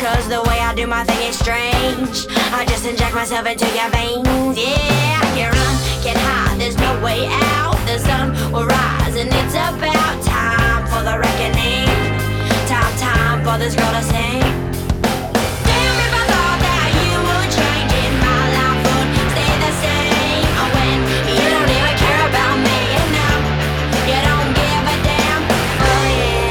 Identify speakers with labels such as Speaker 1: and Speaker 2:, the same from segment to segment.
Speaker 1: Cause the way I do my thing is strange. I just inject myself into your veins. Yeah, I can run, get high, there's no way out. The sun will rise and it's about time for the reckoning. Time for this girl to sing. Damn, if I thought that you would change it, my life would stay the same. Oh, when you don't even care about me, you know, you don't give a damn. Oh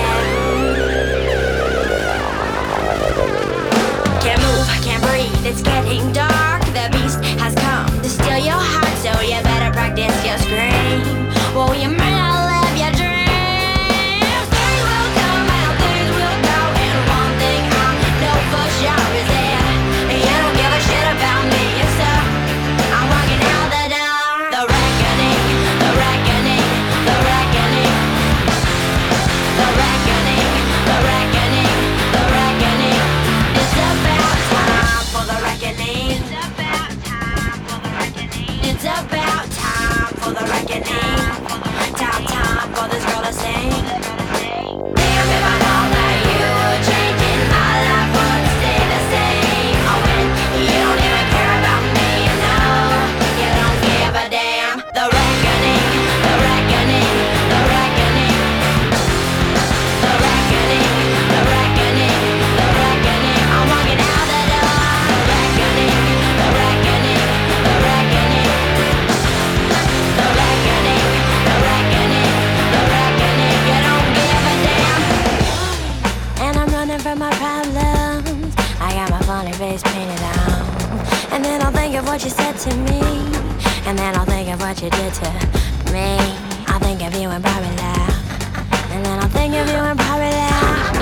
Speaker 1: yeah. Can't move, can't breathe, it's getting dark. The beast has come to steal your heart, so you better practice your scream. Well, you may not live your dreams. Things will come and things will go, and one thing I know for sure is that you don't give a shit about me, so I'm walking out the door. The reckoning, the reckoning, the reckoning, the reckoning, the reckoning, the reckoning. It's about time for the reckoning. It's about time for the reckoning. It's about time for the reckoning. Time for this girl to sing. Damn, if I know that you would change it, my life would stay the same. Oh, when you don't even care about me, you know, you don't give a damn. The reckoning, the reckoning, the reckoning, the reckoning, the reckoning, the reckoning. I'm walking out the door. The reckoning, the reckoning, the reckoning, the reckoning, the reckoning, the reckoning. You don't give a damn. And I'm running from my problems. I got my funny face painted on. And then I'll think of what you said to me. And then I'll think of what you did to me. I'll think of you and probably laugh. And then I'll think of you and probably laugh.